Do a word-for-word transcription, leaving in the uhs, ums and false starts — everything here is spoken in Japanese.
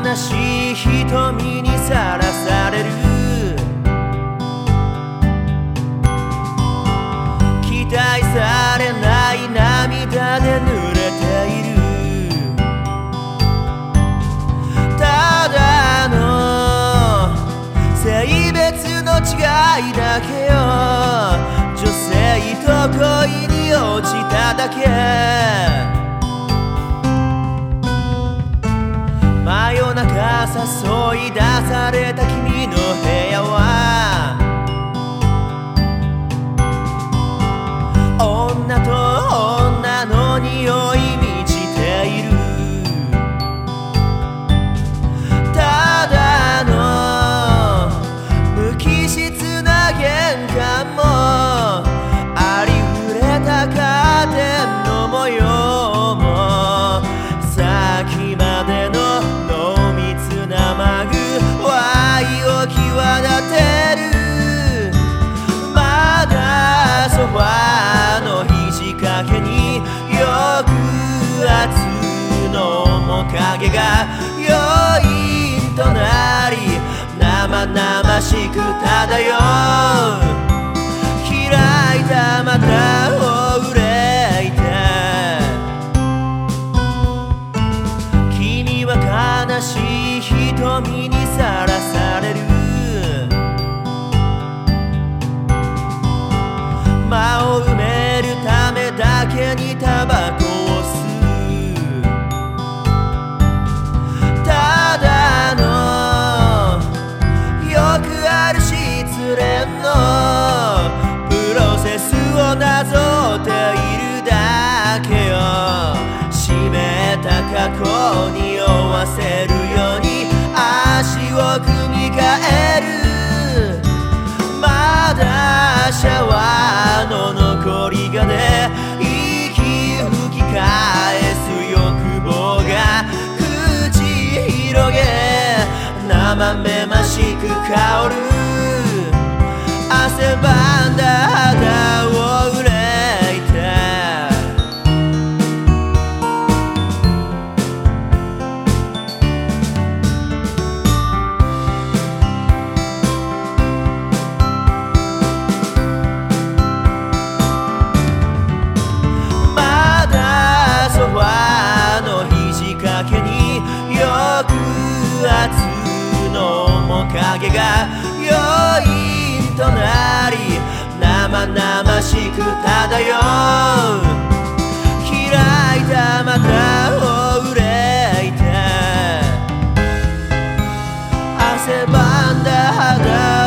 悲しい瞳にさらされる。期待されない涙で濡れている。ただの性別の違いだけよ。女性と恋に落ちただけ。真夜中誘い出された君の部屋は女と女の匂い満ちている。ただの無機質な玄関もありふれたカーテンの模様もさっきまでの濃密なまぐわいを際立てる。まだそばの肘掛けに抑圧の面影が余韻となり生々しく漂う。開いた股を憂いて君は悲しい瞳にさらされる。間を埋めるためだけにタバコを吸う。ただのよくある失恋のプロセスをなぞっているだけよ。湿った過去に酔わせるように足を組み替える。まだシャワーの残りがね息吹き返す欲望が口広げ生めましく香る。汗ばんだ肌を憂いてまだそばの肘掛けに抑圧の面影が余韻となり生々しく漂う。開いた股を憂いて汗ばんだ肌